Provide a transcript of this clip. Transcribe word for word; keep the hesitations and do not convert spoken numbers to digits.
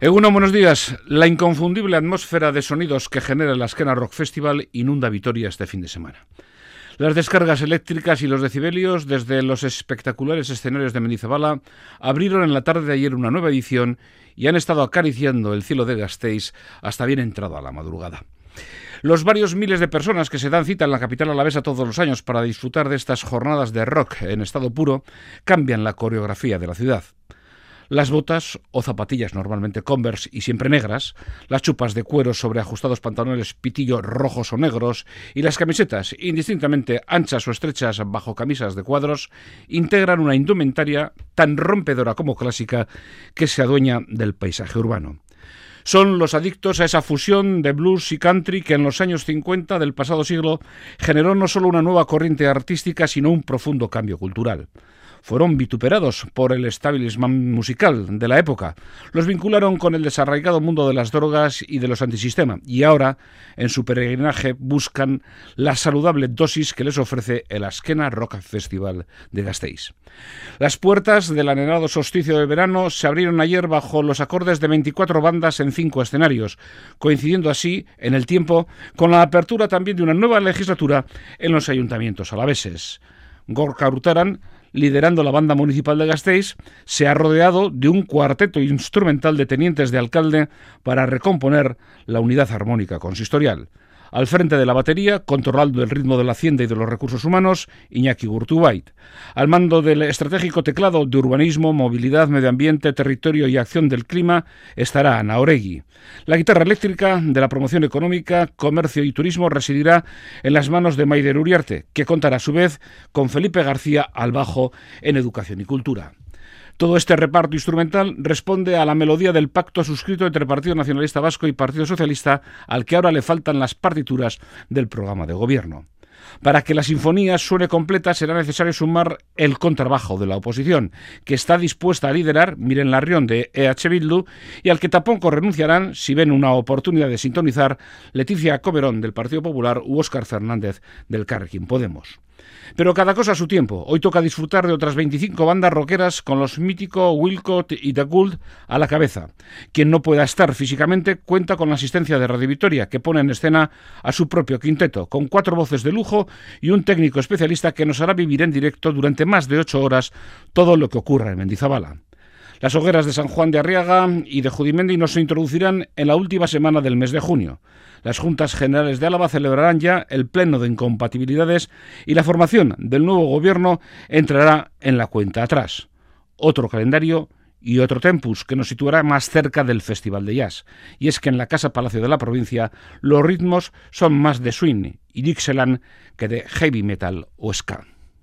Egunon, buenos días. La inconfundible atmósfera de sonidos que genera el Azkena Rock Festival inunda Vitoria este fin de semana. Las descargas eléctricas y los decibelios desde los espectaculares escenarios de Mendizabala abrieron en la tarde de ayer una nueva edición y han estado acariciando el cielo de Gasteiz hasta bien entrado a la madrugada. Los varios miles de personas que se dan cita en la capital alavesa todos los años para disfrutar de estas jornadas de rock en estado puro cambian la coreografía de la ciudad. Las botas o zapatillas normalmente Converse y siempre negras, las chupas de cuero sobre ajustados pantalones pitillo rojos o negros y las camisetas indistintamente anchas o estrechas bajo camisas de cuadros integran una indumentaria tan rompedora como clásica que se adueña del paisaje urbano. Son los adictos a esa fusión de blues y country que en los años cincuenta del pasado siglo generó no solo una nueva corriente artística, sino un profundo cambio cultural. Fueron vituperados por el establishment musical de la época. Los vincularon con el desarraigado mundo de las drogas y de los antisistema. Y ahora, en su peregrinaje, buscan la saludable dosis que les ofrece el Azkena Rock Festival de Gasteiz. Las puertas del anhelado solsticio de verano se abrieron ayer bajo los acordes de veinticuatro bandas en cinco escenarios, coincidiendo así, en el tiempo, con la apertura también de una nueva legislatura en los ayuntamientos alaveses. Gorka Urtaran, liderando la banda municipal de Gasteiz, se ha rodeado de un cuarteto instrumental de tenientes de alcalde para recomponer la unidad armónica consistorial. Al frente de la batería, controlando el ritmo de la hacienda y de los recursos humanos, Iñaki Gurtubait. Al mando del estratégico teclado de urbanismo, movilidad, medio ambiente, territorio y acción del clima estará Ana Oregui. La guitarra eléctrica de la promoción económica, comercio y turismo residirá en las manos de Maider Uriarte, que contará a su vez con Felipe García al bajo en educación y cultura. Todo este reparto instrumental responde a la melodía del pacto suscrito entre Partido Nacionalista Vasco y Partido Socialista, al que ahora le faltan las partituras del programa de gobierno. Para que la sinfonía suene completa será necesario sumar el contrabajo de la oposición, que está dispuesta a liderar Miren Larrión de E H Bildu y al que tampoco renunciarán, si ven una oportunidad de sintonizar, Leticia Coberón del Partido Popular u Óscar Fernández del Carrequín Podemos. Pero cada cosa a su tiempo. Hoy toca disfrutar de otras veinticinco bandas rockeras con los míticos Wilcott y The Gould a la cabeza. Quien no pueda estar físicamente cuenta con la asistencia de Radio Vitoria, que pone en escena a su propio quinteto, con cuatro voces de lujo y un técnico especialista que nos hará vivir en directo durante más de ocho horas todo lo que ocurra en Mendizabala. Las hogueras de San Juan de Arriaga y de Judimendi nos introducirán en la última semana del mes de junio. Las Juntas Generales de Álava celebrarán ya el pleno de incompatibilidades y la formación del nuevo gobierno entrará en la cuenta atrás. Otro calendario y otro tempus que nos situará más cerca del Festival de Jazz. Y es que en la Casa Palacio de la provincia los ritmos son más de swing y Dixieland que de heavy metal o ska.